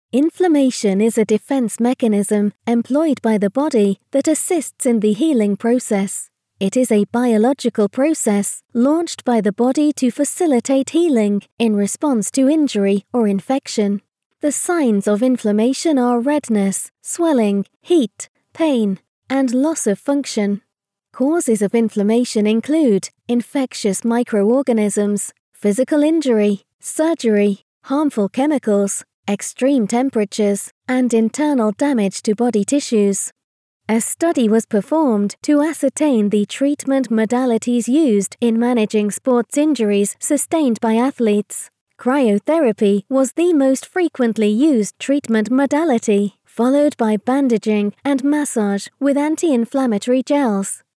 Inflammation is a defense mechanism employed by the body that assists in the healing process. It is a biological process launched by the body to facilitate healing in response to injury or infection. The signs of inflammation are redness, swelling, heat, pain, and loss of function. Causes of inflammation include infectious microorganisms, physical injury, surgery, harmful chemicals, extreme temperatures, and internal damage to body tissues. A study was performed to ascertain the treatment modalities used in managing sports injuries sustained by athletes. Cryotherapy was the most frequently used treatment modality, followed by bandaging and massage with anti-inflammatory gels.